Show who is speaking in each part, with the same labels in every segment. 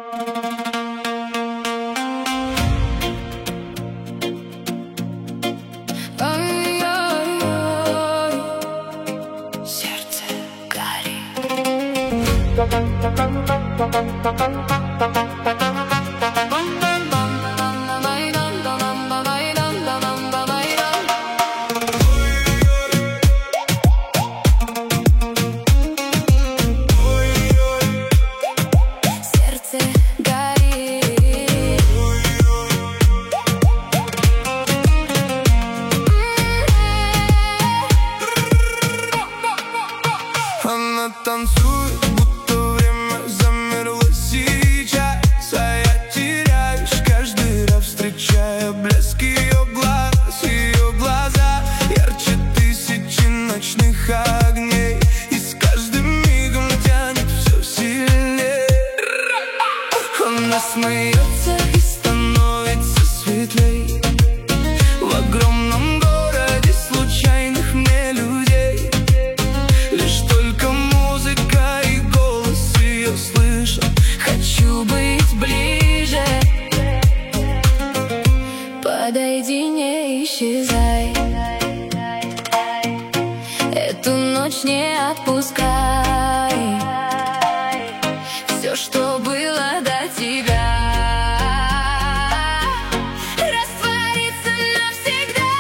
Speaker 1: Сердце горит. Сердце горит.
Speaker 2: Она танцует, будто время замерло сейчас, а я теряюсь каждый раз, встречая блеск ее глаз. Ее глаза ярче тысячи ночных огней, и с каждым мигом тянет все сильнее. Она смеется и становится светлей в огромном городе случайных мне людей. Лишь только музыка и голос ее слышу, хочу быть ближе.
Speaker 1: Подойди, не исчезай, эту ночь не отпускай. Все, что было до тебя, растворится навсегда.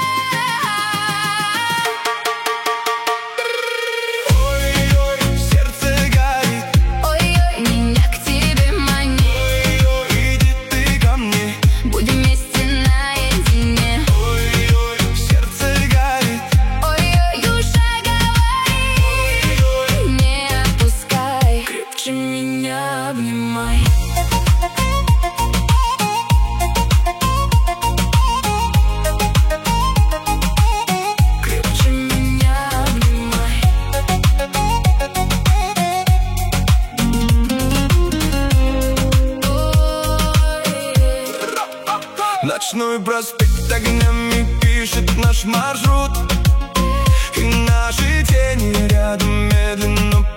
Speaker 2: Ой-ой, сердце горит.
Speaker 1: Ой-ой, меня к тебе манит.
Speaker 2: Ой-ой, иди ты ко мне.
Speaker 1: Будем вместе наедине.
Speaker 2: Ой-ой, сердце горит.
Speaker 1: Ой-ой, душа говорит, не отпускай,
Speaker 2: Крепче меня обнимай. Крепче меня обнимай. Ночной проспект огнями пишет наш маршрут, и наши тени рядом медленно